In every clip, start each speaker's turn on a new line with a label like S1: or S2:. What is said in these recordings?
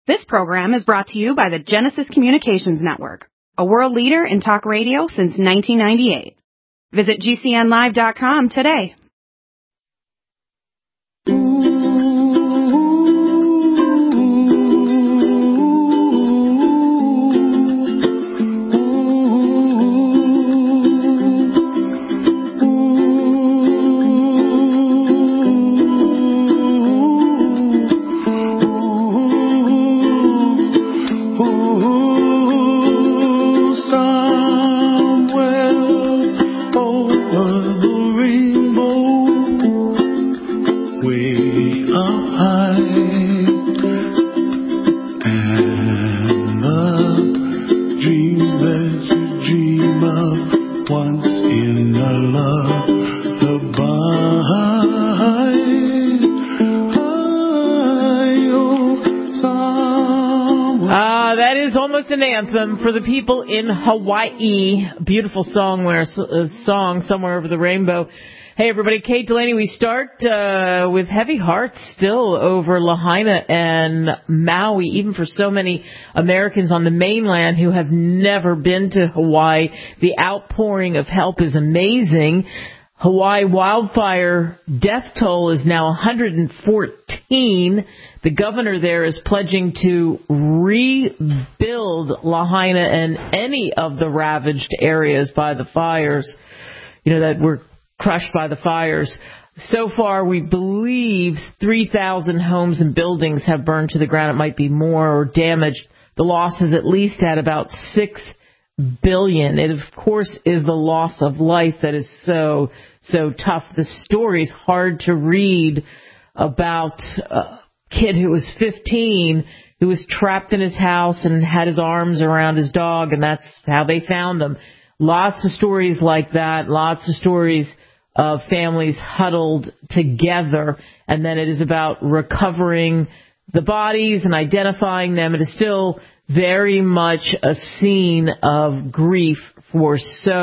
S1: This program is brought to you by the Genesis Communications Network, a world leader in talk radio since 1998. Visit GCNlive.com today.
S2: An anthem for the people in Hawaii. Beautiful song somewhere over the rainbow. Hey everybody, Kate Delaney. We start with heavy hearts still over Lahaina and Maui, even for so many Americans on the mainland who have never been to Hawaii. The outpouring of help is amazing. Hawaii wildfire death toll is now 114. The governor there is pledging to rebuild Lahaina and any of the ravaged areas by the fires, that were crushed by the fires. So far, we believe 3,000 homes and buildings have burned to the ground. It might be more or damaged. The loss is at least at about $6 billion. It, of course, is the loss of life that is so tough. The story's hard to read about a kid who was 15 who was trapped in his house and had his arms around his dog, and that's how they found him. Lots of stories like that, lots of stories of families huddled together, and then it is about recovering the bodies and identifying them. It is still very much a scene of grief for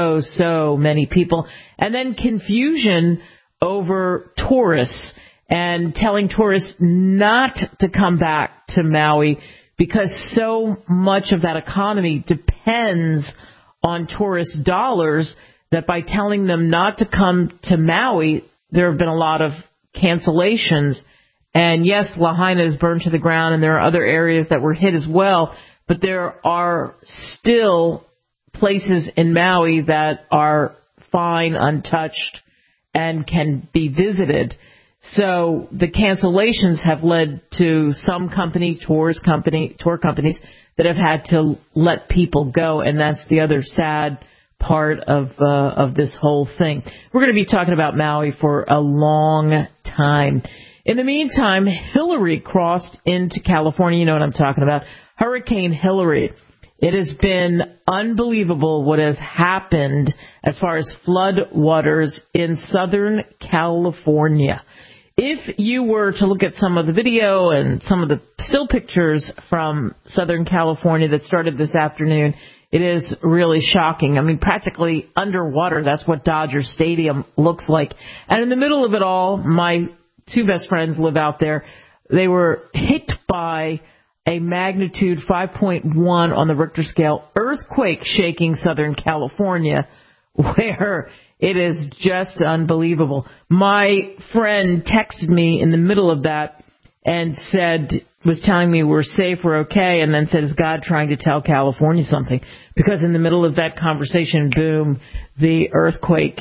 S2: so many people. And then confusion over tourists and telling tourists not to come back to Maui because so much of that economy depends on tourist dollars that by telling them not to come to Maui, there have been a lot of cancellations. And yes, Lahaina is burned to the ground and there are other areas that were hit as well, but there are still places in Maui that are fine, untouched, and can be visited. So the cancellations have led to some tour companies that have had to let people go, and that's the other sad part of this whole thing. We're going to be talking about Maui for a long time. In the meantime, Hillary crossed into California. You know what I'm talking about. Hurricane Hillary. It has been unbelievable what has happened as far as flood waters in Southern California. If you were to look at some of the video and some of the still pictures from Southern California that started this afternoon, it is really shocking. I mean, practically underwater. That's what Dodger Stadium looks like. And in the middle of it all, my two best friends live out there. They were hit by a magnitude 5.1 on the Richter scale earthquake shaking Southern California, where it is just unbelievable. My friend texted me in the middle of that and was telling me we're safe, we're okay, and then said, is God trying to tell California something? Because in the middle of that conversation, boom, the earthquake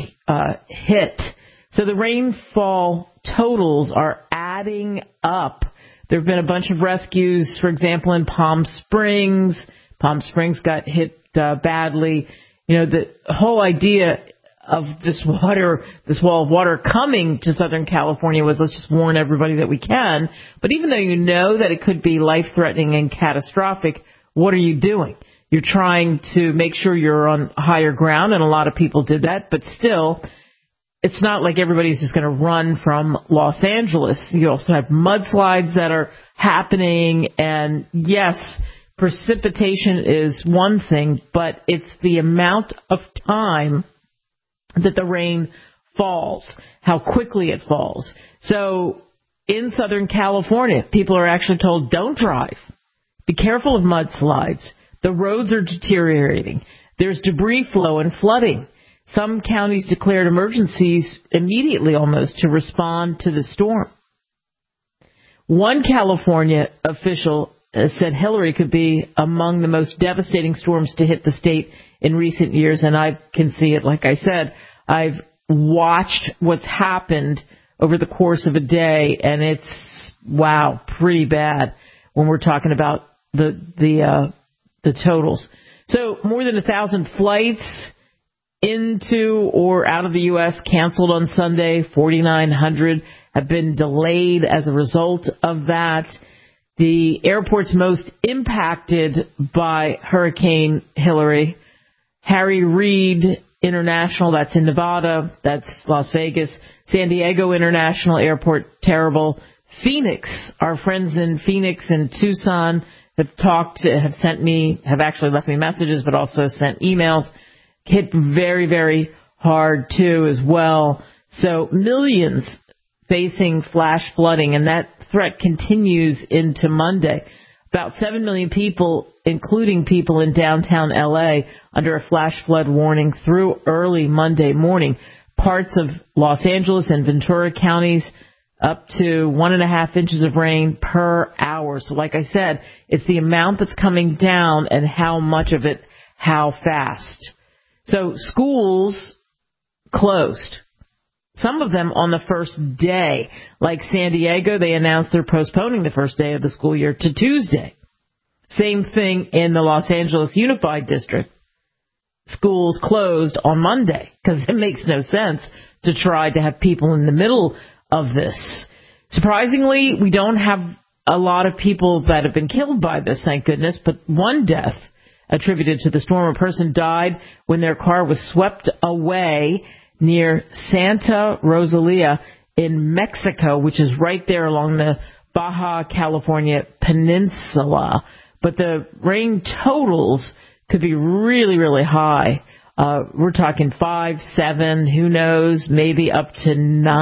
S2: hit. So the rainfall totals are adding up. There have been a bunch of rescues, for example, in Palm Springs. Palm Springs got hit badly. The whole idea of this wall of water coming to Southern California was let's just warn everybody that we can. But even though you know that it could be life-threatening and catastrophic, what are you doing? You're trying to make sure you're on higher ground, and a lot of people did that. But still, it's not like everybody's just going to run from Los Angeles. You also have mudslides that are happening. And yes, precipitation is one thing, but it's the amount of time that the rain falls, how quickly it falls. So in Southern California, people are actually told, don't drive. Be careful of mudslides. The roads are deteriorating. There's debris flow and flooding. Some counties declared emergencies immediately almost to respond to the storm. One California official said Hillary could be among the most devastating storms to hit the state in recent years, and I can see it. Like I said, I've watched what's happened over the course of a day, and it's, wow, pretty bad when we're talking about the totals. So more than 1,000 flights into or out of the U.S. canceled on Sunday. 4,900 have been delayed as a result of that. The airports most impacted by Hurricane Hillary, Harry Reid International, that's in Nevada, that's Las Vegas, San Diego International Airport, terrible. Phoenix, our friends in Phoenix and Tucson have actually left me messages, but also sent emails, hit very, very hard too as well. So millions facing flash flooding, and that threat continues into Monday. About 7 million people, including people in downtown L.A., under a flash flood warning through early Monday morning. Parts of Los Angeles and Ventura counties up to 1.5 inches of rain per hour. So like I said, it's the amount that's coming down and how much of it, how fast. So schools closed. Some of them on the first day. Like San Diego, they announced they're postponing the first day of the school year to Tuesday. Same thing in the Los Angeles Unified District. Schools closed on Monday because it makes no sense to try to have people in the middle of this. Surprisingly, we don't have a lot of people that have been killed by this, thank goodness, but one death attributed to the storm. A person died when their car was swept away near Santa Rosalia in Mexico, which is right there along the Baja California Peninsula. But the rain totals could be really, really high. We're talking 5, 7, who knows, maybe up to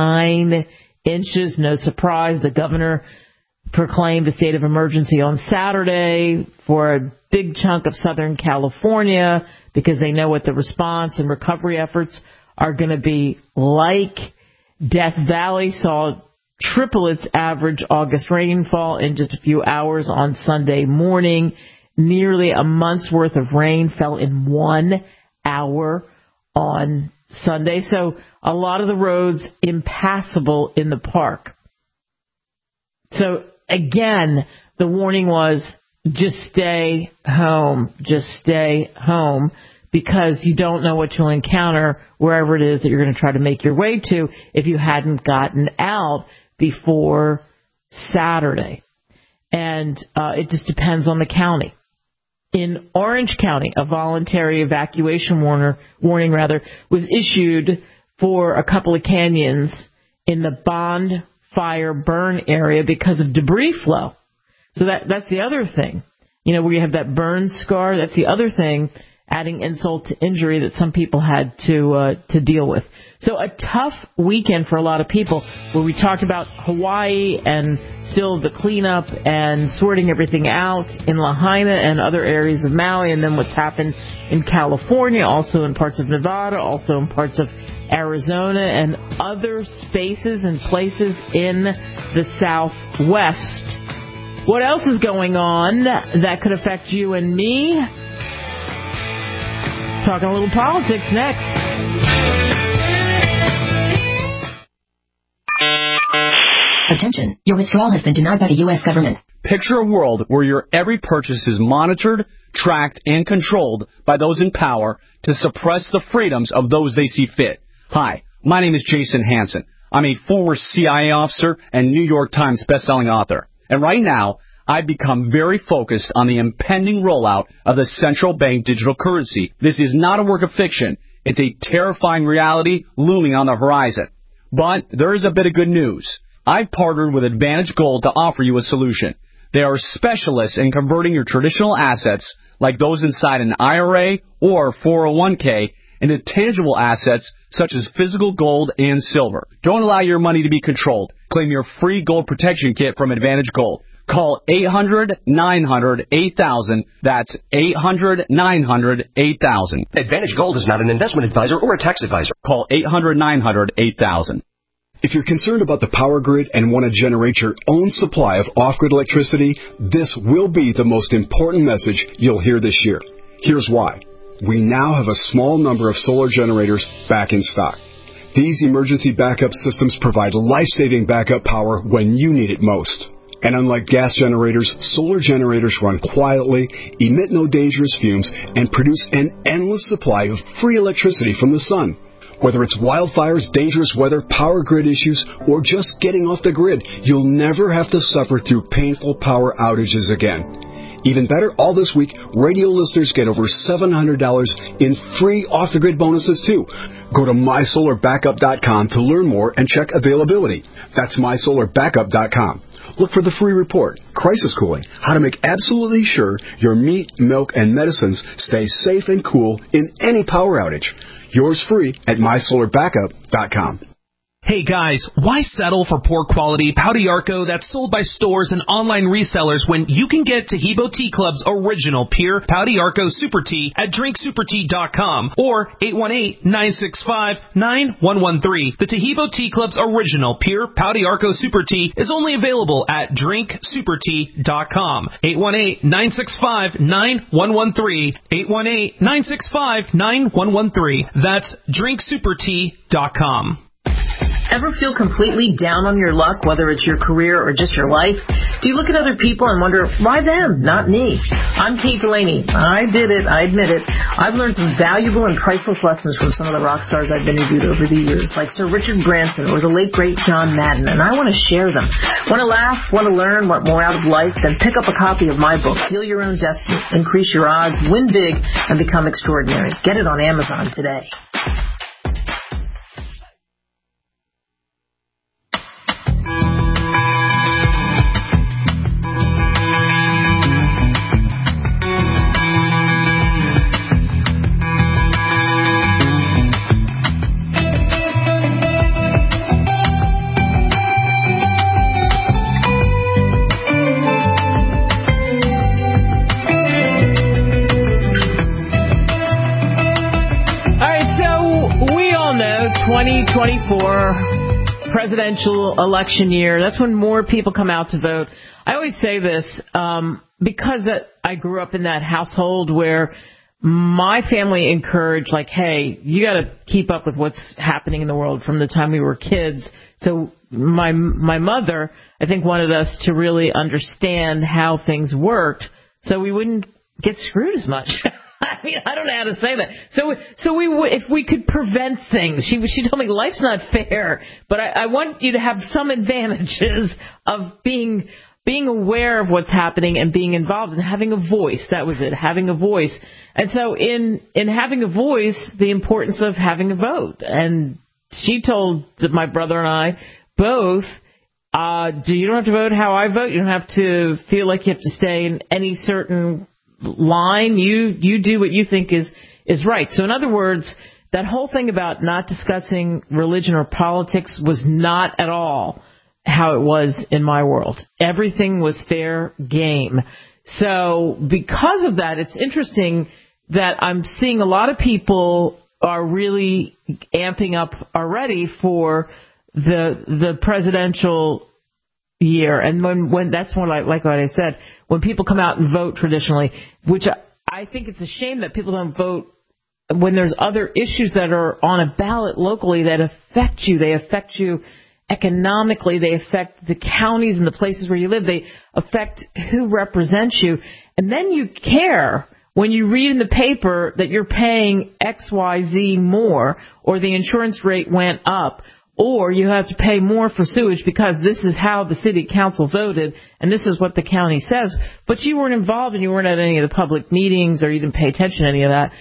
S2: 9 inches. No surprise, the governor proclaimed a state of emergency on Saturday for a big chunk of Southern California because they know what the response and recovery efforts are going to be like. Death Valley saw triple its average August rainfall in just a few hours on Sunday morning. Nearly a month's worth of rain fell in 1 hour on Sunday. So a lot of the roads impassable in the park. So again, the warning was just stay home, because you don't know what you'll encounter wherever it is that you're going to try to make your way to if you hadn't gotten out before Saturday. And it just depends on the county. In Orange County, a voluntary evacuation warning was issued for a couple of canyons in the Bonfire Burn area because of debris flow. So that's the other thing. You know, where you have that burn scar, that's the other thing, adding insult to injury that some people had to deal with. So a tough weekend for a lot of people, where we talked about Hawaii and still the cleanup and sorting everything out in Lahaina and other areas of Maui, and then what's happened in California, also in parts of Nevada, also in parts of Arizona and other spaces and places in the Southwest. What else is going on that could affect you and me? Talking a little politics next.
S3: Attention, your withdrawal has been denied by the U.S. government.
S4: Picture a world where your every purchase is monitored, tracked, and controlled by those in power to suppress the freedoms of those they see fit. Hi, my name is Jason Hansen. I'm a former CIA officer and New York Times bestselling author. And right now, I've become very focused on the impending rollout of the central bank digital currency. This is not a work of fiction. It's a terrifying reality looming on the horizon. But there is a bit of good news. I've partnered with Advantage Gold to offer you a solution. They are specialists in converting your traditional assets, like those inside an IRA or 401k, into tangible assets such as physical gold and silver. Don't allow your money to be controlled. Claim your free gold protection kit from Advantage Gold. Call 800-900-8000. That's 800-900-8000.
S5: Advantage Gold is not an investment advisor or a tax advisor.
S4: Call 800-900-8000.
S6: If you're concerned about the power grid and want to generate your own supply of off-grid electricity, this will be the most important message you'll hear this year. Here's why. We now have a small number of solar generators back in stock. These emergency backup systems provide life-saving backup power when you need it most. And unlike gas generators, solar generators run quietly, emit no dangerous fumes, and produce an endless supply of free electricity from the sun. Whether it's wildfires, dangerous weather, power grid issues, or just getting off the grid, you'll never have to suffer through painful power outages again. Even better, all this week, radio listeners get over $700 in free off-the-grid bonuses, too. Go to MySolarBackup.com to learn more and check availability. That's MySolarBackup.com. Look for the free report, Crisis Cooling, how to make absolutely sure your meat, milk, and medicines stay safe and cool in any power outage. Yours free at MySolarBackup.com.
S7: Hey guys, why settle for poor quality Pau d'Arco that's sold by stores and online resellers when you can get Taheebo Tea Club's original pure Pau d'Arco Super Tea at drinksupertea.com or 818-965-9113. The Taheebo Tea Club's original pure Pau d'Arco Super Tea is only available at drinksupertea.com. 818-965-9113. 818-965-9113. That's drinksupertea.com.
S2: Ever feel completely down on your luck, whether it's your career or just your life? Do you look at other people and wonder, why them, not me? I'm Kate Delaney. I did it. I admit it. I've learned some valuable and priceless lessons from some of the rock stars I've interviewed over the years, like Sir Richard Branson or the late, great John Madden, and I want to share them. Want to laugh, want to learn, want more out of life? Then pick up a copy of my book, Deal Your Own Destiny, Increase Your Odds, Win Big, and Become Extraordinary. Get it on Amazon today. Presidential election year. That's when more people come out to vote. I always say this because I grew up in that household where my family encouraged, like, hey, you got to keep up with what's happening in the world from the time we were kids. So my mother, I think, wanted us to really understand how things worked so we wouldn't get screwed as much. I mean, I don't know how to say that. So we would, if we could prevent things. She told me life's not fair, but I want you to have some advantages of being aware of what's happening and being involved and having a voice. That was it, having a voice. And so in having a voice, the importance of having a vote. And she told my brother and I both, you don't have to vote how I vote. You don't have to feel like you have to stay in any certain line. You do what you think is right. So in other words, that whole thing about not discussing religion or politics was not at all how it was in my world. Everything was fair game. So because of that, it's interesting that I'm seeing a lot of people are really amping up already for the presidential year. And when that's more like what I said, when people come out and vote traditionally, which I think it's a shame that people don't vote when there's other issues that are on a ballot locally that affect you. They affect you economically. They affect the counties and the places where you live. They affect who represents you. And then you care when you read in the paper that you're paying XYZ more, or the insurance rate went up, or you have to pay more for sewage because this is how the city council voted and this is what the county says. But you weren't involved and you weren't at any of the public meetings or you didn't pay attention to any of that.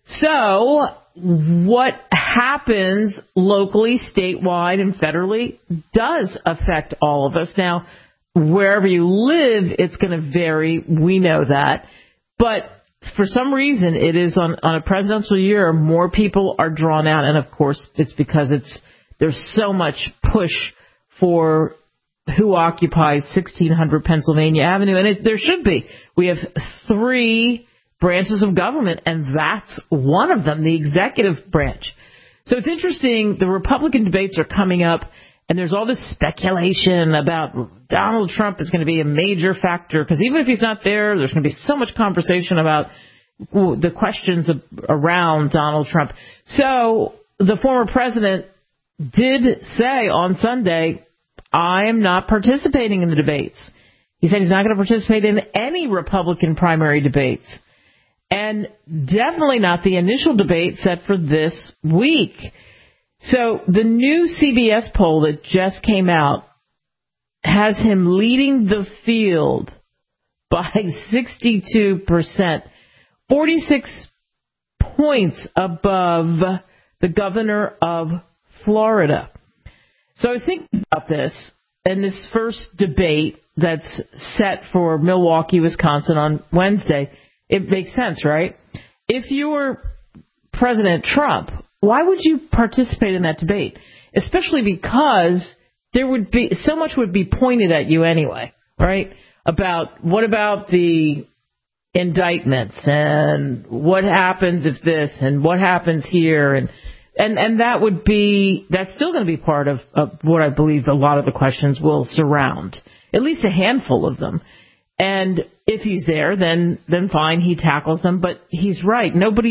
S2: So what happens locally, statewide, and federally does affect all of us. Now, wherever you live, it's going to vary. We know that. But for some reason, it is on a presidential year, more people are drawn out. And, of course, it's because there's so much push for who occupies 1600 Pennsylvania Avenue, and there should be. We have 3 branches of government, and that's one of them, the executive branch. So it's interesting, the Republican debates are coming up, and there's all this speculation about Donald Trump is going to be a major factor, because even if he's not there, there's going to be so much conversation about the questions around Donald Trump. So the former president did say on Sunday, I am not participating in the debates. He said he's not going to participate in any Republican primary debates. And definitely not the initial debate set for this week. So the new CBS poll that just came out has him leading the field by 62%, 46 points above the governor of Florida. So I was thinking about this, and this first debate that's set for Milwaukee, Wisconsin on Wednesday, it makes sense, right? If you were President Trump, why would you participate in that debate? Especially because there would be so much would be pointed at you anyway, right? About what about the indictments and what happens if this and what happens here and that's still going to be part of what I believe a lot of the questions will surround, at least a handful of them. And if he's there, then fine, he tackles them. But he's right.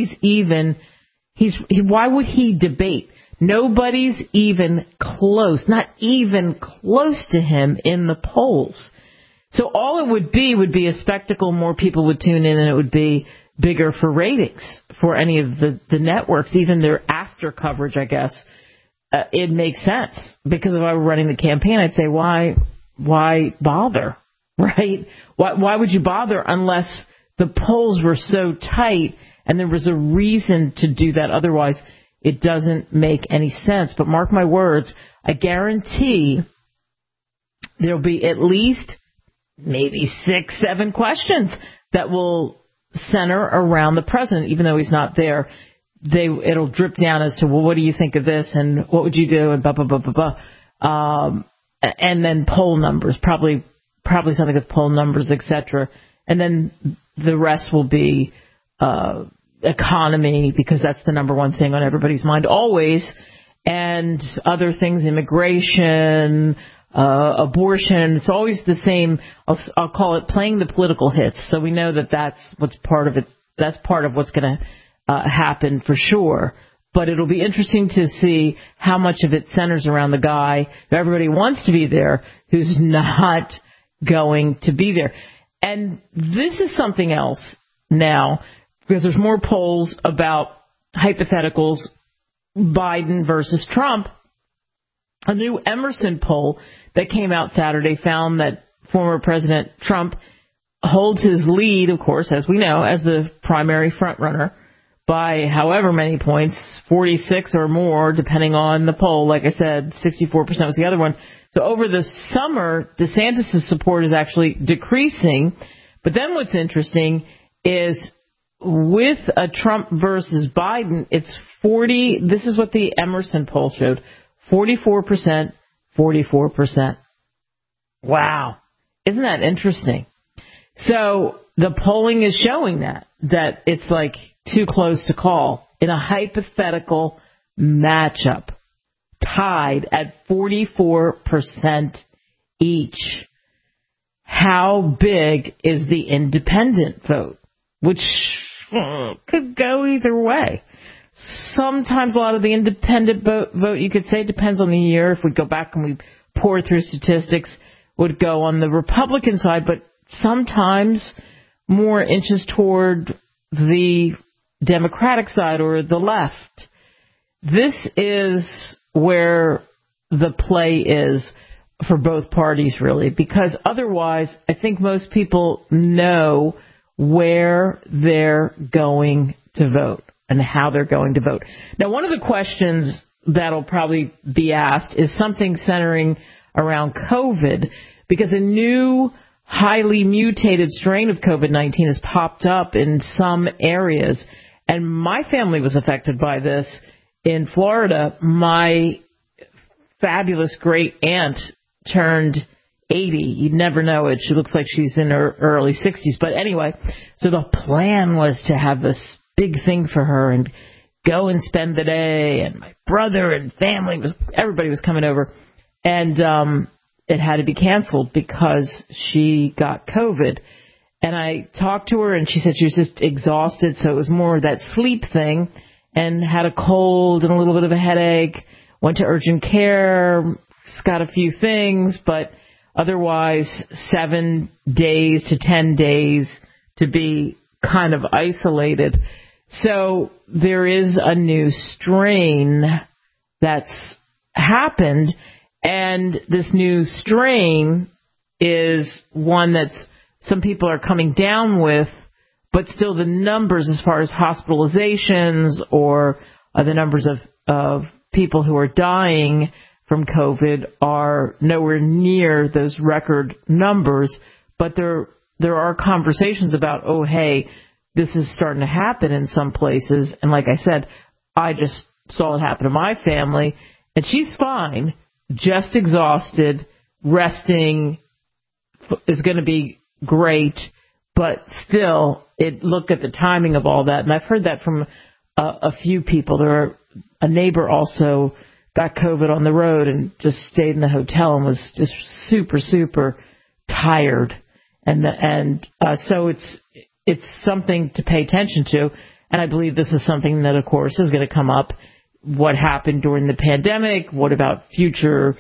S2: Why would he debate? Nobody's even close, not even close to him in the polls. So all it would be a spectacle. More people would tune in, and it would be bigger for ratings for any of the networks, even their after coverage, I guess. It makes sense, because if I were running the campaign, I'd say, why bother, right? Why would you bother unless the polls were so tight and there was a reason to do that? Otherwise, it doesn't make any sense. But mark my words, I guarantee there'll be at least maybe 6-7 questions that will center around the president, even though he's not there. It'll drip down as to, well, what do you think of this, and what would you do, and blah blah blah blah blah, and then poll numbers, probably something with poll numbers, etc. And then the rest will be economy, because that's the number one thing on everybody's mind always, and other things, immigration, abortion. It's always the same. I'll call it playing the political hits. So we know that's what's part of it. That's part of what's going to happen for sure. But it'll be interesting to see how much of it centers around the guy who everybody wants to be there, who's not going to be there. And this is something else now, because there's more polls about hypotheticals, Biden versus Trump. A new Emerson poll that came out Saturday found that former President Trump holds his lead, of course, as we know, as the primary frontrunner by however many points, 46 or more, depending on the poll. Like I said, 64% was the other one. So over the summer, DeSantis' support is actually decreasing. But then what's interesting is with a Trump versus Biden, it's 40. This is what the Emerson poll showed. 44%, 44%. Wow. Isn't that interesting? So the polling is showing that it's like too close to call in a hypothetical matchup, tied at 44% each. How big is the independent vote? Which could go either way. Sometimes a lot of the independent vote, you could say, depends on the year. If we go back and we pour through statistics, would go on the Republican side, but sometimes more inches toward the Democratic side or the left. This is where the play is for both parties, really, because otherwise I think most people know where they're going to vote and how they're going to vote. Now, one of the questions that'll probably be asked is something centering around COVID, because a new highly mutated strain of COVID-19 has popped up in some areas. And my family was affected by this in Florida. My fabulous great aunt turned 80. You'd never know it. She looks like she's in her early 60s. But anyway, so the plan was to have this big thing for her and go and spend the day. And my brother and family, everybody was coming over. And it had to be canceled because she got COVID. And I talked to her, and she said she was just exhausted, so it was more that sleep thing, and had a cold and a little bit of a headache, went to urgent care, got a few things, but otherwise 7 days to 10 days to be kind of isolated. So there is a new strain that's happened, and this new strain is one that's some people are coming down with, but still the numbers as far as hospitalizations or the numbers of people who are dying from COVID are nowhere near those record numbers. But there are conversations about, oh, hey, this is starting to happen in some places. And like I said, I just saw it happen to my family, and she's fine, just exhausted, resting is going to be great, but still, look at the timing of all that. And I've heard that from a few people. A neighbor also got COVID on the road and just stayed in the hotel and was just super, super tired. And so it's something to pay attention to. And I believe this is something that, of course, is going to come up. What happened during the pandemic? What about future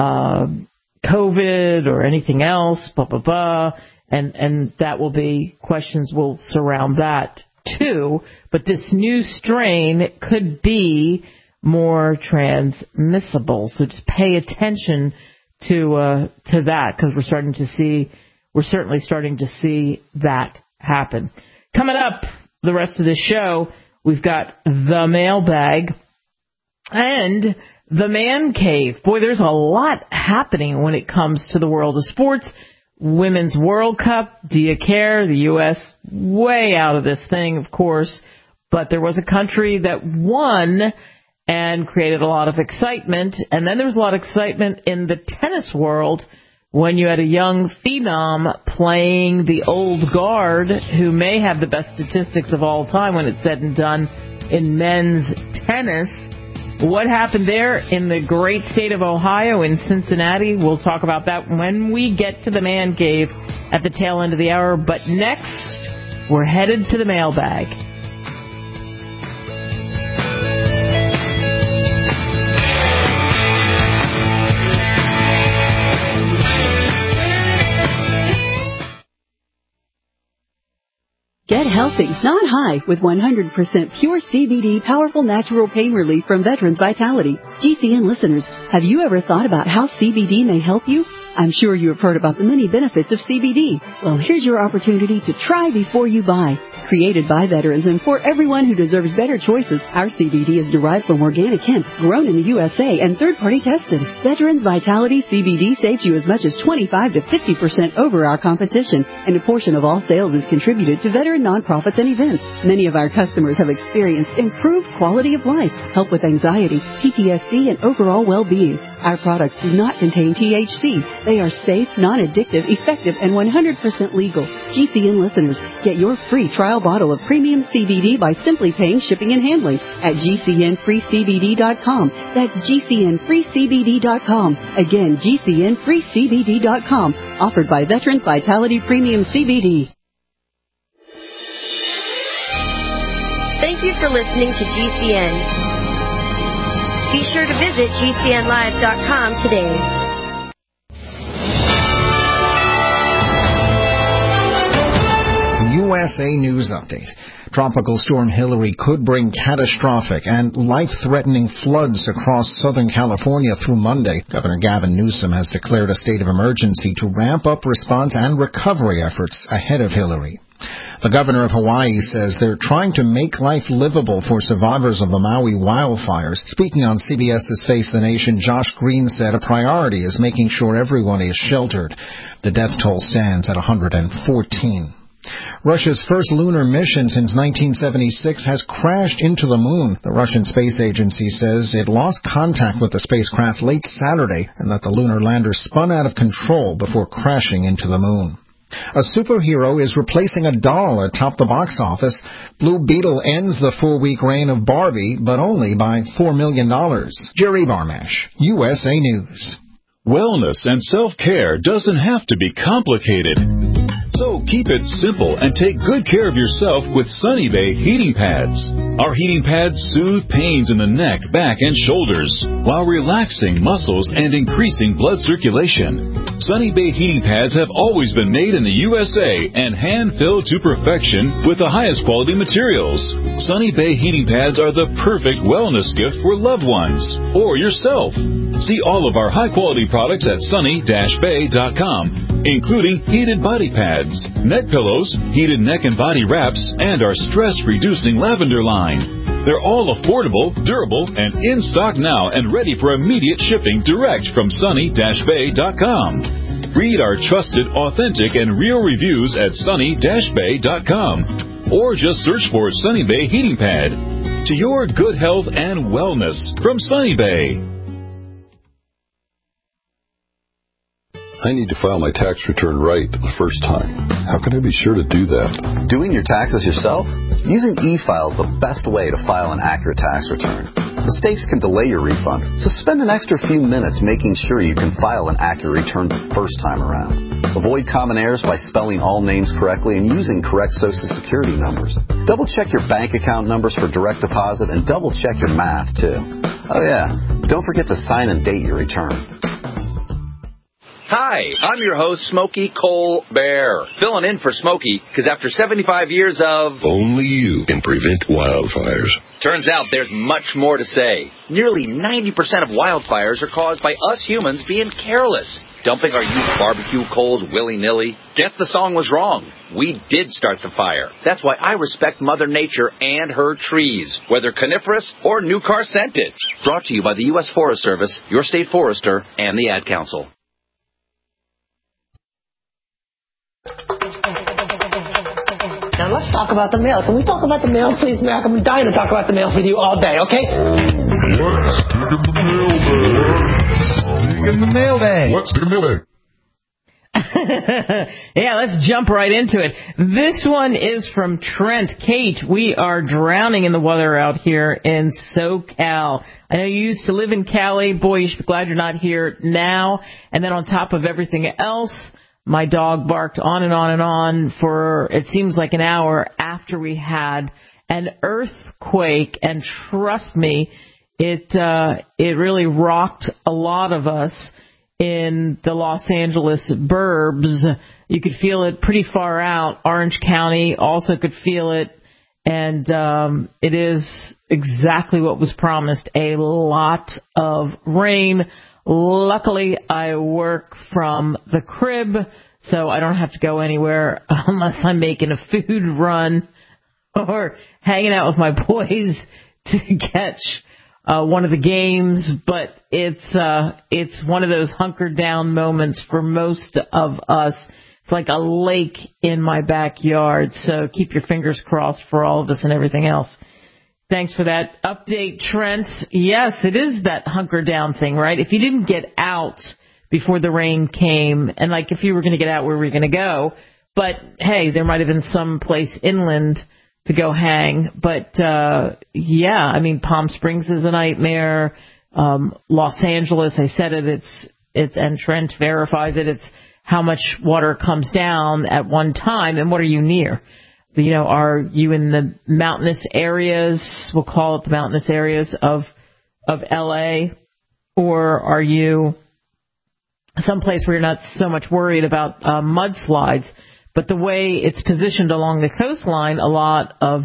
S2: COVID or anything else? Blah, blah, blah. And that will be, questions will surround that too. But this new strain could be more transmissible. So just pay attention to that, because we're certainly starting to see that happen. Coming up, the rest of the show, we've got the mailbag and the man cave. Boy, there's a lot happening when it comes to the world of sports. Women's World Cup, do you care? The U.S. way out of this thing, of course, but there was a country that won and created a lot of excitement. And then there was a lot of excitement in the tennis world when you had a young phenom playing the old guard who may have the best statistics of all time when it's said and done in men's tennis. What happened there in the great state of Ohio, in Cincinnati? We'll talk about that when we get to the man cave at the tail end of the hour. But next, we're headed to the mailbag.
S8: Get healthy, not high, with 100% pure CBD powerful natural pain relief from Veterans Vitality. GCN listeners, have you ever thought about how CBD may help you? I'm sure you have heard about the many benefits of CBD. Well, here's your opportunity to try before you buy. Created by veterans and for everyone who deserves better choices, our CBD is derived from organic hemp, grown in the USA, and third-party tested. Veterans Vitality CBD saves you as much as 25 to 50% over our competition, and a portion of all sales is contributed to veteran nonprofits and events. Many of our customers have experienced improved quality of life, help with anxiety, PTSD, and overall well-being. Our products do not contain THC. They are safe, non-addictive, effective, and 100% legal. GCN listeners, get your free trial bottle of premium CBD by simply paying shipping and handling at GCNFreeCBD.com. That's GCNFreeCBD.com. Again, GCNFreeCBD.com. Offered by Veterans Vitality Premium CBD.
S9: Thank you for listening to GCN. Be sure to visit GCNlive.com today.
S10: USA News Update. Tropical Storm Hilary could bring catastrophic and life-threatening floods across Southern California through Monday. Governor Gavin Newsom has declared a state of emergency to ramp up response and recovery efforts ahead of Hilary. The governor of Hawaii says they're trying to make life livable for survivors of the Maui wildfires. Speaking on CBS's Face the Nation, Josh Green said a priority is making sure everyone is sheltered. The death toll stands at 114. Russia's first lunar mission since 1976 has crashed into the moon. The Russian Space Agency says it lost contact with the spacecraft late Saturday and that the lunar lander spun out of control before crashing into the moon. A superhero is replacing a doll atop the box office. Blue Beetle ends the 4-week reign of Barbie, but only by $4 million. Jerry Barmash, USA News.
S11: Wellness and self-care doesn't have to be complicated. So keep it simple and take good care of yourself with Sunny Bay heating pads. Our heating pads soothe pains in the neck, back, and shoulders while relaxing muscles and increasing blood circulation. Sunny Bay heating pads have always been made in the USA and hand-filled to perfection with the highest quality materials. Sunny Bay heating pads are the perfect wellness gift for loved ones or yourself. See all of our high-quality products at sunny-bay.com, including heated body pads, neck pillows, heated neck and body wraps, and our stress-reducing lavender line. They're all affordable, durable, and in stock now and ready for immediate shipping direct from sunny-bay.com. Read our trusted, authentic, and real reviews at sunny-bay.com, or just search for Sunny Bay Heating Pad. To your good health and wellness from Sunny Bay.
S12: I need to file my tax return right the first time. How can I be sure to do that?
S13: Doing your taxes yourself? Using e-file is the best way to file an accurate tax return. Mistakes can delay your refund, so spend an extra few minutes making sure you can file an accurate return the first time around. Avoid common errors by spelling all names correctly and using correct Social Security numbers. Double-check your bank account numbers for direct deposit and double-check your math, too. Oh, yeah. Don't forget to sign and date your return.
S14: Hi, I'm your host, Smokey Colbert, filling in for Smokey because after 75 years of...
S12: Only you can prevent wildfires.
S14: Turns out there's much more to say. Nearly 90% of wildfires are caused by us humans being careless, dumping our used barbecue coals willy-nilly. Guess the song was wrong. We did start the fire. That's why I respect Mother Nature and her trees, whether coniferous or new car scented. Brought to you by the U.S. Forest Service, your state forester, and the Ad Council.
S15: Now let's talk about the mail. Can we talk about the mail, please, Mac? I'm dying to talk about the mail with you all day, okay?
S16: Let's stick in the mailbag. Stick in the mailbag. Let's stick in the mailbag.
S2: Yeah, let's jump right into it. This one is from Trent. Kate, we are drowning in the weather out here in SoCal. I know you used to live in Cali. Boy, you should be glad you're not here now. And then on top of everything else, my dog barked on and on and on for, it seems like, an hour after we had an earthquake. And trust me, it really rocked a lot of us in the Los Angeles burbs. You could feel it pretty far out. Orange County also could feel it. And it is exactly what was promised, a lot of rain. Luckily, I work from the crib, so I don't have to go anywhere unless I'm making a food run or hanging out with my boys to catch one of the games. But it's one of those hunkered down moments for most of us. It's like a lake in my backyard, so keep your fingers crossed for all of us and everything else. Thanks for that update, Trent. Yes, it is that hunker down thing, right? If you didn't get out before the rain came, and like if you were going to get out, where were you going to go? But hey, there might have been some place inland to go hang. But yeah, I mean, Palm Springs is a nightmare. Los Angeles, I said it. It's and Trent verifies it. It's how much water comes down at one time, and what are you near? You know, are you in the mountainous areas, we'll call it the mountainous areas of L.A., or are you someplace where you're not so much worried about mudslides? But the way it's positioned along the coastline, a lot of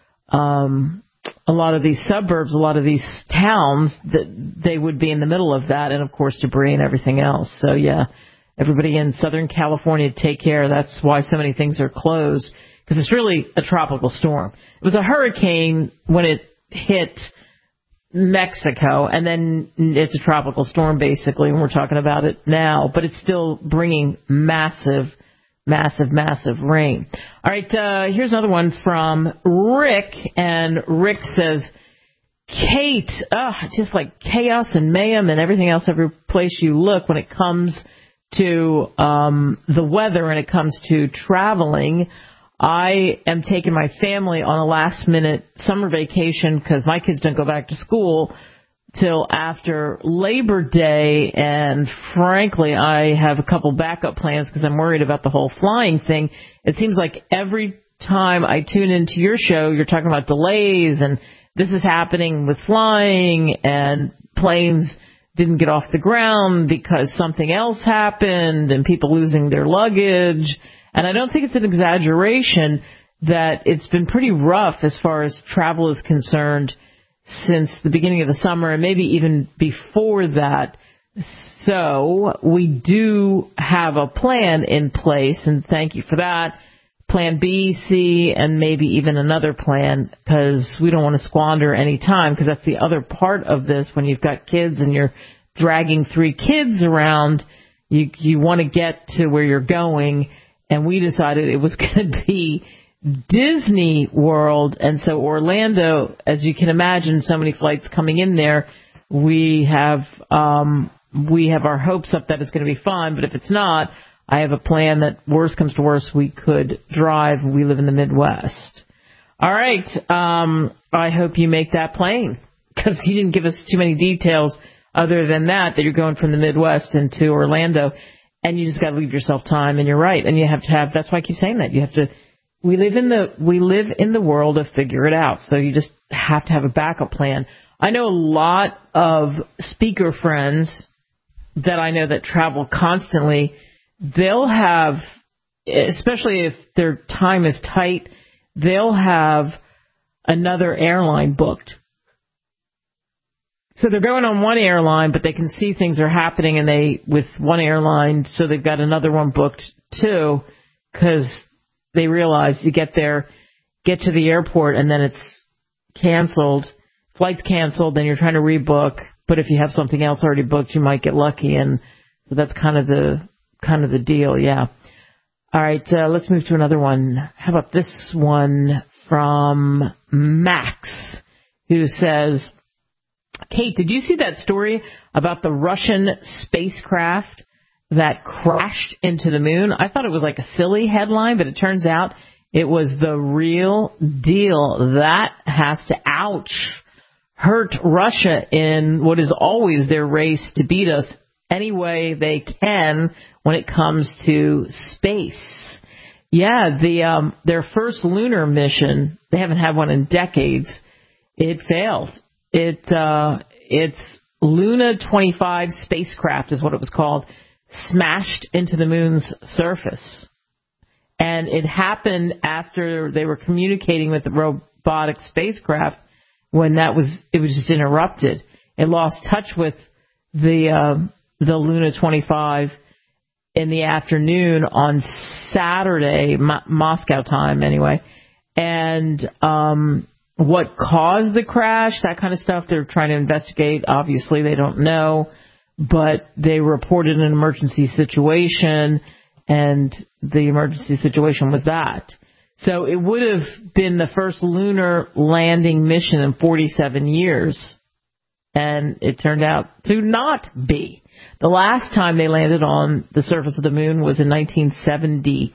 S2: these suburbs, a lot of these towns, that they would be in the middle of that, and of course debris and everything else. So yeah, everybody in Southern California, take care. That's why so many things are closed. Because it's really a tropical storm. It was a hurricane when it hit Mexico, and then it's a tropical storm, basically, and we're talking about it now. But it's still bringing massive massive, massive rain. All right, here's another one from Rick, and Rick says, Kate, just like chaos and mayhem and everything else every place you look when it comes to the weather and it comes to traveling. I am taking my family on a last-minute summer vacation because my kids don't go back to school till after Labor Day, and frankly, I have a couple backup plans because I'm worried about the whole flying thing. It seems like every time I tune into your show, you're talking about delays, and this is happening with flying, and planes didn't get off the ground because something else happened, and people losing their luggage. And I don't think it's an exaggeration that it's been pretty rough as far as travel is concerned since the beginning of the summer, and maybe even before that. So we do have a plan in place, and thank you for that. Plan B, C, and maybe even another plan, because we don't want to squander any time, because that's the other part of this. When you've got kids and you're dragging 3 kids around, you want to get to where you're going, and we decided it was going to be Disney World. And so Orlando, as you can imagine, so many flights coming in there, we have our hopes up that it's going to be fun, but if it's not, I have a plan that worst comes to worst, we could drive. We live in the Midwest. All right. I hope you make that plane, because you didn't give us too many details other than that you're going from the Midwest into Orlando, and you just got to leave yourself time. And you're right. And you have to have, that's why I keep saying that. You have to, we live in the world of figure it out. So you just have to have a backup plan. I know a lot of speaker friends that I know that travel constantly. They'll have, especially if their time is tight, they'll have another airline booked. So they're going on one airline, but they can see things are happening, and with one airline, so they've got another one booked too, because they realize you get there, get to the airport, and then it's canceled, flight's canceled, then you're trying to rebook, but if you have something else already booked, you might get lucky, and so that's kind of the deal, yeah. All right, let's move to another one. How about this one from Max, who says, Kate, did you see that story about the Russian spacecraft that crashed into the moon? I thought it was like a silly headline, but it turns out it was the real deal. That has to, hurt Russia in what is always their race to beat us any way they can when it comes to space. Yeah, their first lunar mission, they haven't had one in decades, it failed. It's Luna 25 spacecraft is what it was called, smashed into the moon's surface. And it happened after they were communicating with the robotic spacecraft when it was just interrupted. It lost touch with the Luna 25 in the afternoon on Saturday, Moscow time anyway. And what caused the crash, that kind of stuff, they're trying to investigate. Obviously, they don't know, but they reported an emergency situation, and the emergency situation was that. So it would have been the first lunar landing mission in 47 years, and it turned out to not be. The last time they landed on the surface of the moon was in 1976.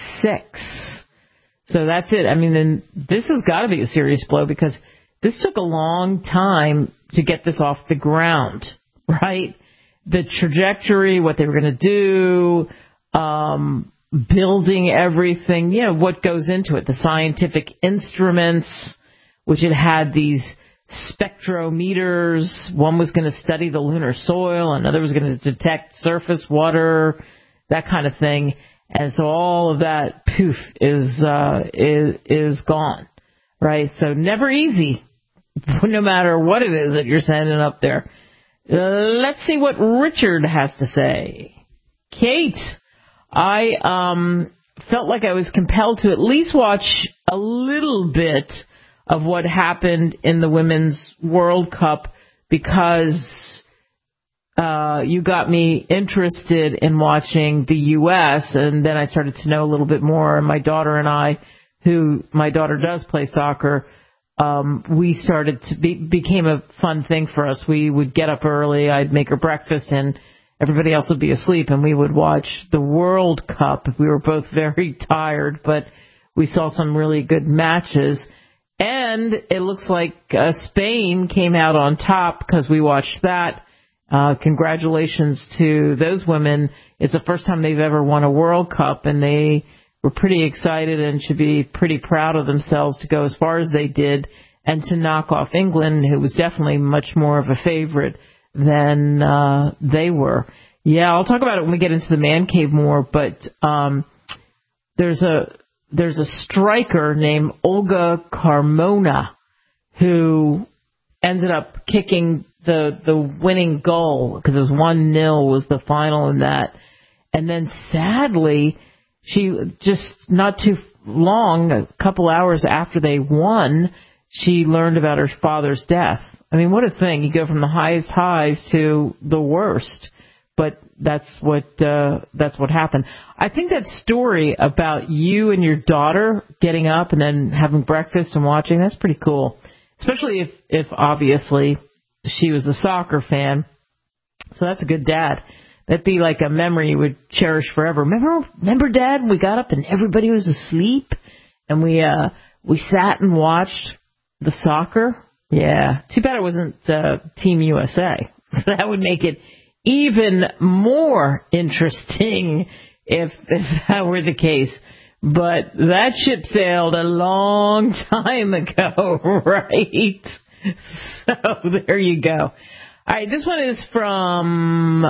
S2: So that's it. I mean, then this has got to be a serious blow, because this took a long time to get this off the ground, right? The trajectory, what they were going to do, building everything, what goes into it, the scientific instruments, which it had these spectrometers. One was going to study the lunar soil, another was going to detect surface water, that kind of thing. And so all of that, poof, is gone, right? So never easy, no matter what it is that you're sending up there. Let's see what Richard has to say. Kate, I felt like I was compelled to at least watch a little bit of what happened in the Women's World Cup, because you got me interested in watching the U.S., and then I started to know a little bit more. And my daughter and I, my daughter does play soccer, we started to became a fun thing for us. We would get up early, I'd make her breakfast, and everybody else would be asleep, and we would watch the World Cup. We were both very tired, but we saw some really good matches. And it looks like Spain came out on top because we watched that. Congratulations to those women. It's the first time they've ever won a World Cup, and they were pretty excited and should be pretty proud of themselves to go as far as they did and to knock off England, who was definitely much more of a favorite than they were. Yeah, I'll talk about it when we get into the man cave more, but there's a striker named Olga Carmona who ended up kicking the winning goal because it was 1-0 was the final in that. And then sadly, she just not too long, a couple hours after they won, she learned about her father's death. I mean, what a thing. You go from the highest highs to the worst. But that's what happened. I think that story about you and your daughter getting up and then having breakfast and watching, that's pretty cool. Especially if obviously she was a soccer fan. So that's a good dad. That'd be like a memory you would cherish forever. Remember, Dad, we got up and everybody was asleep and we sat and watched the soccer? Yeah. Too bad it wasn't Team USA. That would make it even more interesting if that were the case. But that ship sailed a long time ago, right? So there you go. All right, this one is from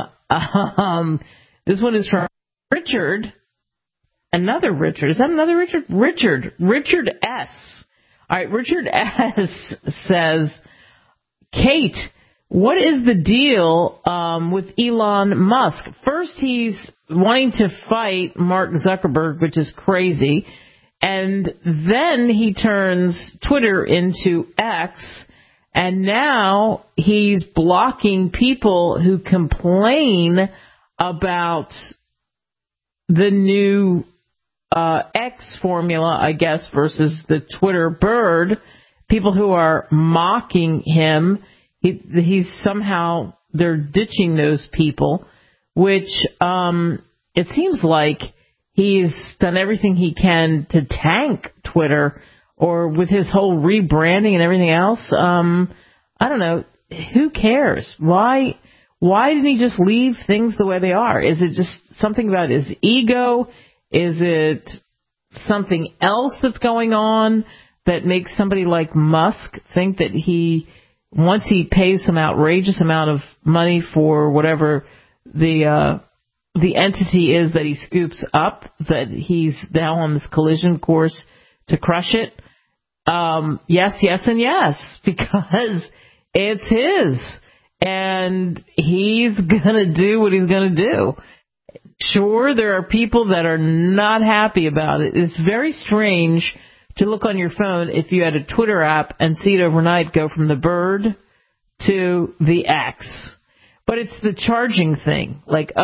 S2: Richard. Another Richard. Is that another Richard? Richard S. All right, Richard S. says, Kate, what is the deal with Elon Musk? First, he's wanting to fight Mark Zuckerberg, which is crazy. And then he turns Twitter into X. And now he's blocking people who complain about the new X formula, I guess, versus the Twitter bird. People who are mocking him. He's somehow, they're ditching those people, which it seems like he's done everything he can to tank Twitter, or with his whole rebranding and everything else. I don't know. Who cares? Why didn't he just leave things the way they are? Is it just something about his ego? Is it something else that's going on that makes somebody like Musk think that once he pays some outrageous amount of money for whatever the entity is that he scoops up, that he's now on this collision course to crush it? Yes, and yes, because it's his, and he's gonna do what he's gonna do. Sure, there are people that are not happy about it. It's very strange to look on your phone if you had a Twitter app and see it overnight go from the bird to the X. But it's the charging thing. Like,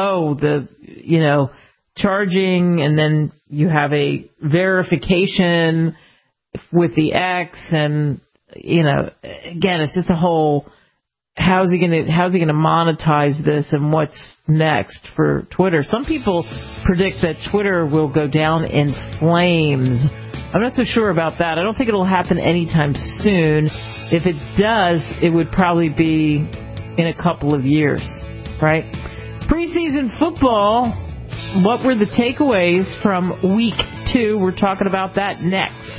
S2: charging, and then you have a verification with the X, and, again, it's just a whole, how's he going to monetize this, and what's next for Twitter? Some people predict that Twitter will go down in flames. I'm not so sure about that. I don't think it'll happen anytime soon. If it does, it would probably be in a couple of years, right? Preseason football, what were the takeaways from week 2? We're talking about that next.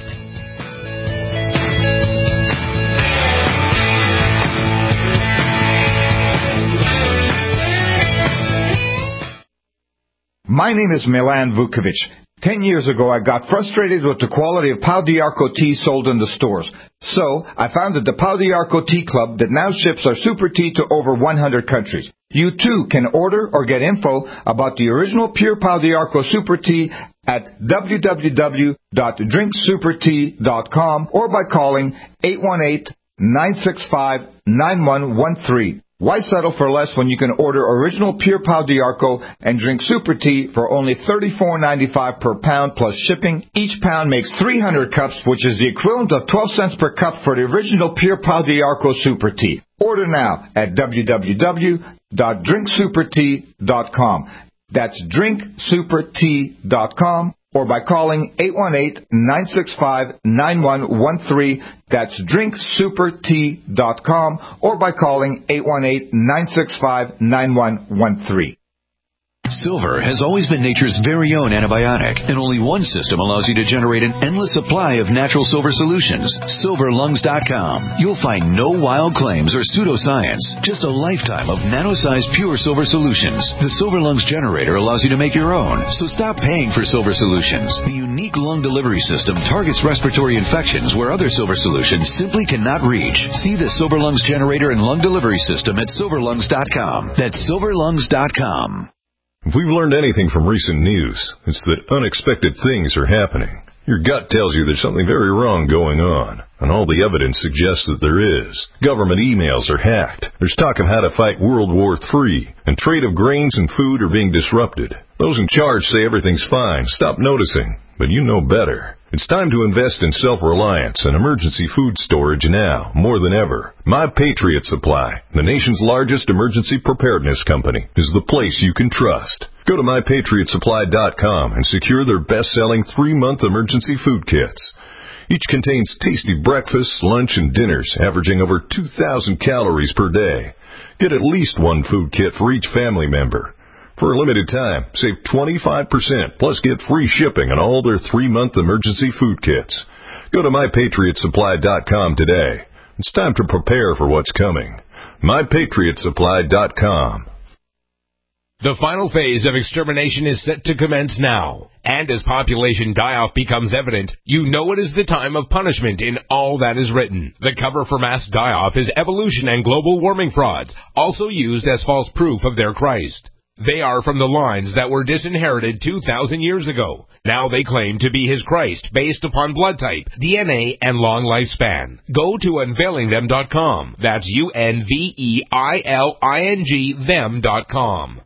S16: My name is Milan Vukovic. 10 years ago, I got frustrated with the quality of Pau d'Arco tea sold in the stores. So, I founded the Pau d'Arco Tea Club that now ships our super tea to over 100 countries. You too can order or get info about the original pure Pau d'Arco super tea at www.drinksupertea.com or by calling 818-965-9113. Why settle for less when you can order original Pure Pau D'Arco and drink Super Tea for only $34.95 per pound plus shipping? Each pound makes 300 cups, which is the equivalent of 12 cents per cup for the original Pure Pau D'Arco Super Tea. Order now at www.drinksupertea.com. That's drinksupertea.com. Or by calling 818-965-9113. That's drinksupertea.com. Or by calling 818-965-9113.
S17: Silver has always been nature's very own antibiotic, and only one system allows you to generate an endless supply of natural silver solutions. SilverLungs.com. You'll find no wild claims or pseudoscience, just a lifetime of nano-sized pure silver solutions. The Silver Lungs generator allows you to make your own, so stop paying for silver solutions. The unique lung delivery system targets respiratory infections where other silver solutions simply cannot reach. See the Silver Lungs generator and lung delivery system at SilverLungs.com. That's SilverLungs.com.
S18: If we've learned anything from recent news, it's that unexpected things are happening. Your gut tells you there's something very wrong going on, and all the evidence suggests that there is. Government emails are hacked. There's talk of how to fight World War III, and trade of grains and food are being disrupted. Those in charge say everything's fine. Stop noticing, but you know better. It's time to invest in self-reliance and emergency food storage now, more than ever. My Patriot Supply, the nation's largest emergency preparedness company, is the place you can trust. Go to MyPatriotSupply.com and secure their best-selling 3-month emergency food kits. Each contains tasty breakfasts, lunch, and dinners, averaging over 2,000 calories per day. Get at least one food kit for each family member. For a limited time, save 25%, plus get free shipping on all their 3-month emergency food kits. Go to MyPatriotSupply.com today. It's time to prepare for what's coming. MyPatriotSupply.com.
S19: The final phase of extermination is set to commence now. And as population die-off becomes evident, you know it is the time of punishment in all that is written. The cover for mass die-off is evolution and global warming frauds, also used as false proof of their Christ. They are from the lines that were disinherited 2,000 years ago. Now they claim to be his Christ based upon blood type, DNA, and long lifespan. Go to unveilingthem.com. That's UNVEILING them.com.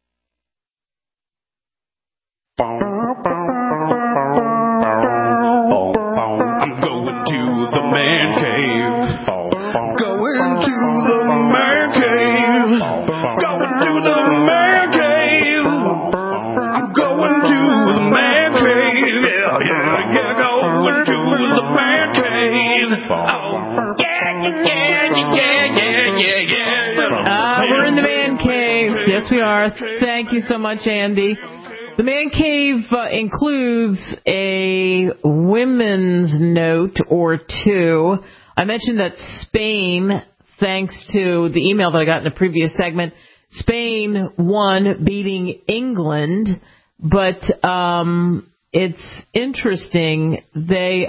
S20: I'm going to the man cave. Going to the man cave. Going to the man cave. I'm going to the man cave. Yeah, going to the man cave. Oh, yeah.
S2: We're in the man cave. Yes, we are. Thank you so much, Andy. The Man Cave includes a women's note or two. I mentioned that Spain, thanks to the email that I got in the previous segment, Spain won, beating England. But it's interesting. The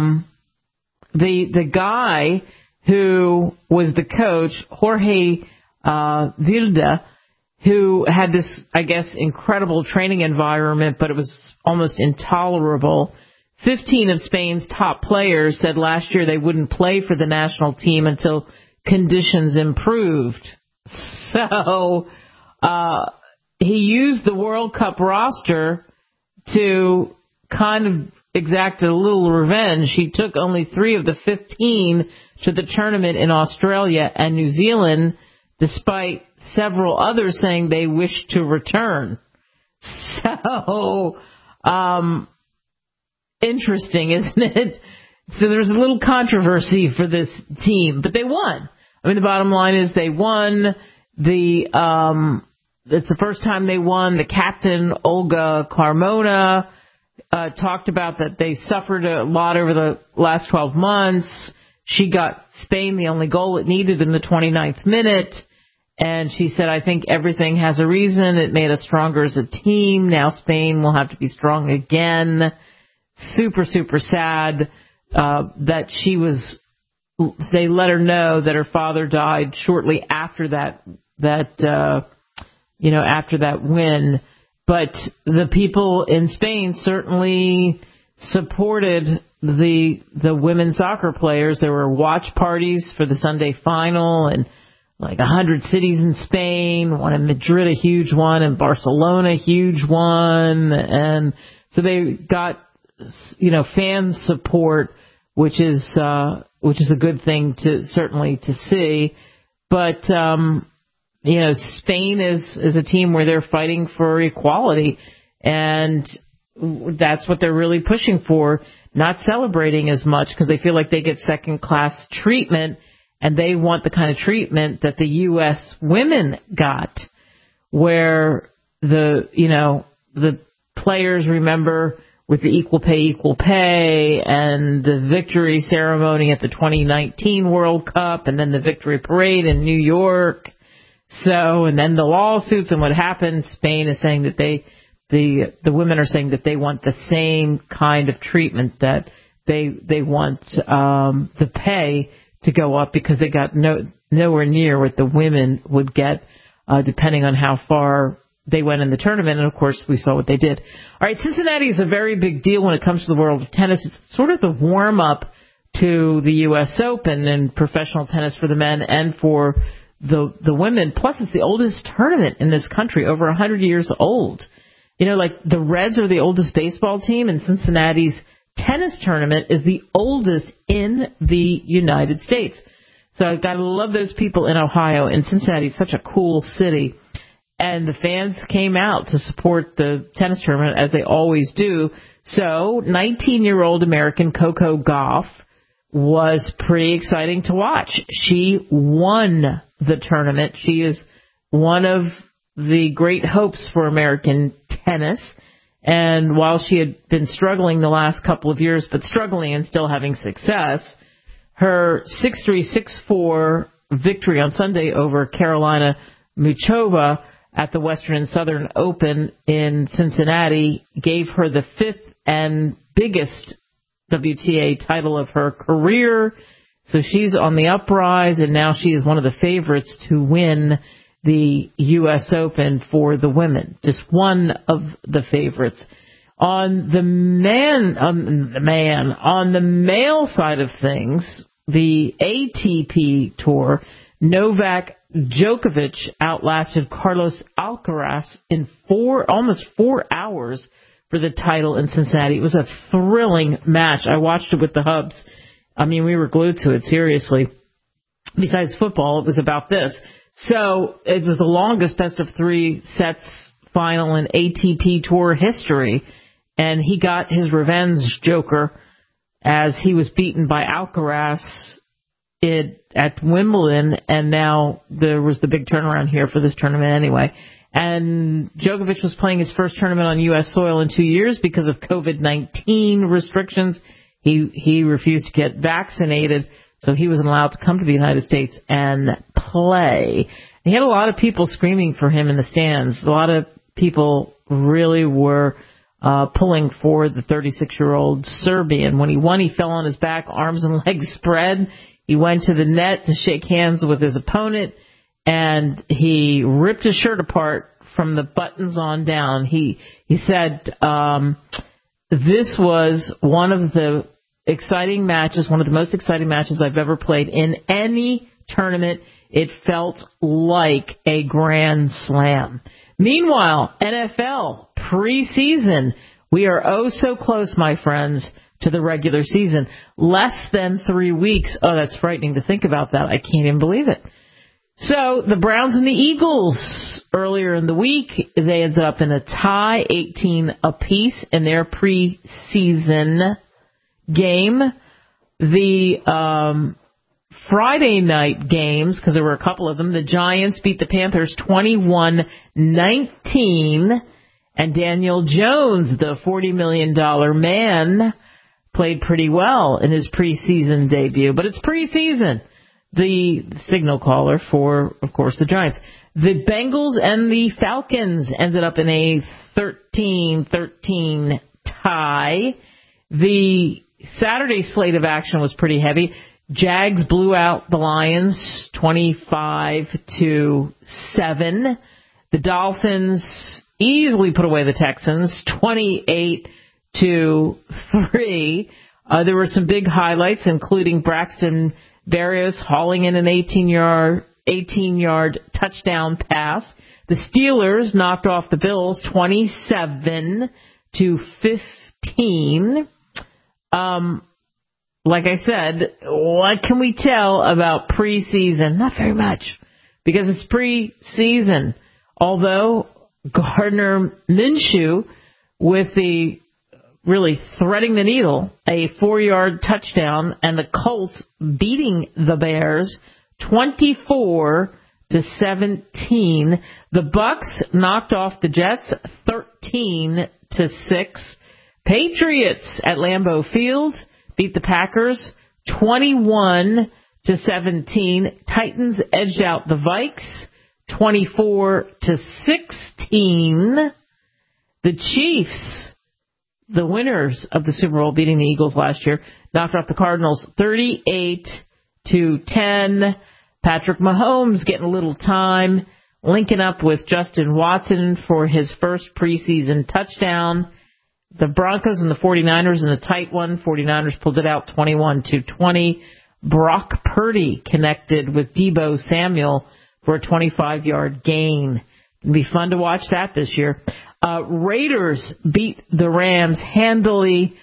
S2: guy who was the coach, Jorge Vilda, who had this, I guess, incredible training environment, but it was almost intolerable. 15 of Spain's top players said last year they wouldn't play for the national team until conditions improved. So he used the World Cup roster to kind of exact a little revenge. He took only 3 of the 15 to the tournament in Australia and New Zealand, despite several others saying they wish to return. So, interesting, isn't it? So there's a little controversy for this team, but they won. I mean, the bottom line is they won. It's the first time they won. The captain, Olga Carmona, talked about that they suffered a lot over the last 12 months. She got Spain the only goal it needed in the 29th minute. And she said, I think everything has a reason. It made us stronger as a team. Now Spain will have to be strong again. Super, super sad that they let her know that her father died shortly after that win. But the people in Spain certainly supported the women's soccer players. There were watch parties for the Sunday final, and like 100 cities in Spain, one in Madrid, a huge one, and Barcelona, a huge one. And so they got, fan support, which is a good thing certainly to see. But, Spain is a team where they're fighting for equality, and that's what they're really pushing for, not celebrating as much because they feel like they get second-class treatment, and they want the kind of treatment that the U.S. women got, where the players, remember, with the equal pay, and the victory ceremony at the 2019 World Cup, and then the victory parade in New York. So, and then the lawsuits and what happened. Spain is saying that the women are saying that they want the same kind of treatment, that they want the pay to go up because they got nowhere near what the women would get, depending on how far they went in the tournament, and of course we saw what they did. All right, Cincinnati is a very big deal when it comes to the world of tennis. It's sort of the warm-up to the U.S. Open and professional tennis for the men and for the women. Plus, it's the oldest tournament in this country, over 100 years old. Like the Reds are the oldest baseball team, and Cincinnati's tennis tournament is the oldest in the United States. So I've got to love those people in Ohio, and Cincinnati is such a cool city. And the fans came out to support the tennis tournament, as they always do. So 19-year-old American Coco Gauff was pretty exciting to watch. She won the tournament. She is one of the great hopes for American tennis. And while she had been struggling the last couple of years, but struggling and still having success, her 6-3, 6-4 victory on Sunday over Carolina Muchova at the Western and Southern Open in Cincinnati gave her the fifth and biggest WTA title of her career. So she's on the uprise, and now she is one of the favorites to win the U.S. Open for the women. Just one of the favorites. On the male side of things, the ATP Tour, Novak Djokovic outlasted Carlos Alcaraz in almost 4 hours for the title in Cincinnati. It was a thrilling match. I watched it with the Hubs. I mean, we were glued to it, seriously. Besides football, it was about this. So it was the longest best-of-3 sets final in ATP Tour history, and he got his revenge, Joker, as he was beaten by Alcaraz at Wimbledon, and now there was the big turnaround here for this tournament anyway. And Djokovic was playing his first tournament on U.S. soil in 2 years because of COVID-19 restrictions. He refused to get vaccinated, so he wasn't allowed to come to the United States and play. He had a lot of people screaming for him in the stands. A lot of people really were pulling for the 36-year-old Serbian. When he won, he fell on his back, arms and legs spread. He went to the net to shake hands with his opponent, and he ripped his shirt apart from the buttons on down. He said this was one of the exciting matches, one of the most exciting matches I've ever played in any tournament. It felt like a grand slam. Meanwhile, NFL preseason. We are oh so close, my friends, to the regular season. Less than 3 weeks. Oh, that's frightening to think about that. I can't even believe it. So the Browns and the Eagles earlier in the week, they ended up in a tie, 18 apiece in their preseason game. The Friday night games, because there were a couple of them, the Giants beat the Panthers 21-19, and Daniel Jones, the $40 million man, played pretty well in his preseason debut. But it's preseason. The signal caller for, of course, the Giants. The Bengals and the Falcons ended up in a 13-13 tie. The Saturday slate of action was pretty heavy. Jags blew out the Lions 25-7. The Dolphins easily put away the Texans 28-3. There were some big highlights, including Braxton Berrios hauling in an 18-yard 18-yard touchdown pass. The Steelers knocked off the Bills 27-15. Like I said, what can we tell about preseason? Not very much, because it's preseason. Although Gardner Minshew, with the really threading the needle, a 4-yard touchdown, and the Colts beating the Bears 24-17. The Bucks knocked off the Jets 13-6. Patriots at Lambeau Field beat the Packers 21-17. Titans edged out the Vikes 24-16. The Chiefs, the winners of the Super Bowl, beating the Eagles last year, knocked off the Cardinals 38-10. Patrick Mahomes getting a little time, linking up with Justin Watson for his first preseason touchdown. The Broncos and the 49ers in a tight one. 49ers pulled it out 21-20. Brock Purdy connected with Deebo Samuel for a 25-yard gain. It'll be fun to watch that this year. Raiders beat the Rams handily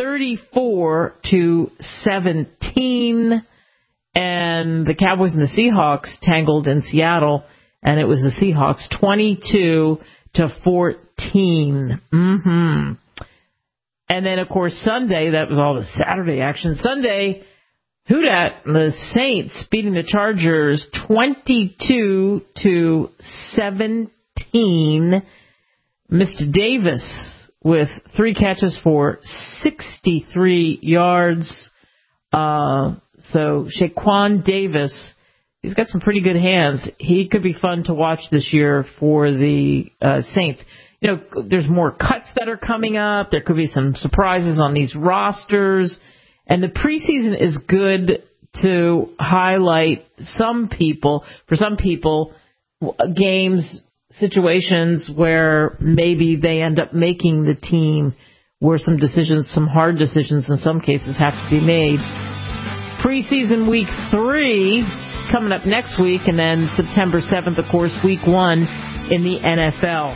S2: 34-17. And the Cowboys and the Seahawks tangled in Seattle, and it was the Seahawks 22-14. And then, of course, Sunday, that was all the Saturday action. Sunday, who dat? The Saints beating the Chargers 22-17. Mr. Davis with 3 catches for 63 yards. So Shaquan Davis, he's got some pretty good hands. He could be fun to watch this year for the Saints. You know, there's more cuts that are coming up. There could be some surprises on these rosters. And the preseason is good to highlight some people, for some people, games, situations where maybe they end up making the team, where some decisions, some hard decisions in some cases, have to be made. Preseason week 3 coming up next week, and then September 7th, of course, week 1 in the NFL.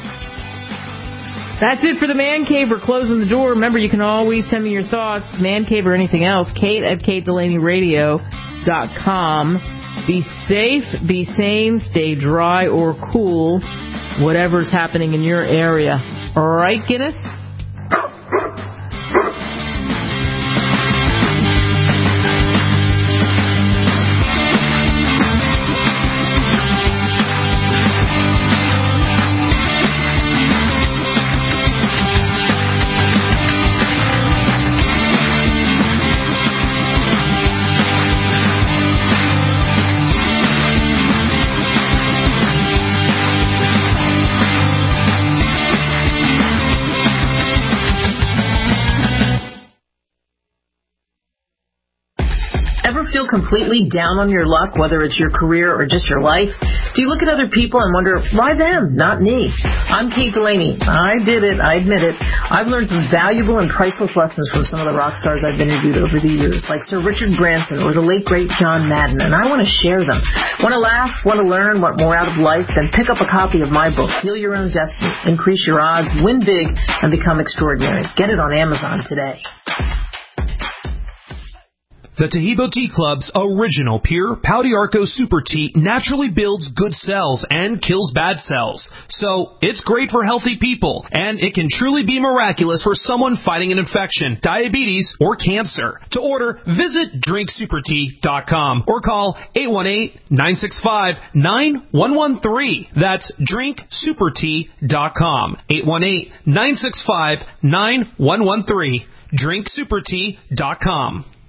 S2: That's it for the Man Cave. We're closing the door. Remember, you can always send me your thoughts, Man Cave or anything else, Kate at KateDelaneyRadio.com. Be safe, be sane, stay dry or cool, whatever's happening in your area. All right, Guinness?
S21: Feel completely down on your luck, whether it's your career or just your life? Do you look at other people and wonder, why them, not me? I'm Kate Delaney. I did it. I admit it. I've learned some valuable and priceless lessons from some of the rock stars I've interviewed over the years, like Sir Richard Branson or the late, great John Madden, and I want to share them. Want to laugh? Want to learn? Want more out of life? Then pick up a copy of my book, Heal Your Own Destiny, Increase Your Odds, Win Big, and Become Extraordinary. Get it on Amazon today.
S7: The Taheebo Tea Club's original pure Pau d'Arco Super Tea naturally builds good cells and kills bad cells. So it's great for healthy people, and it can truly be miraculous for someone fighting an infection, diabetes, or cancer. To order, visit drinksupertea.com or call 818-965-9113. That's drinksupertea.com. 818-965-9113. drinksupertea.com.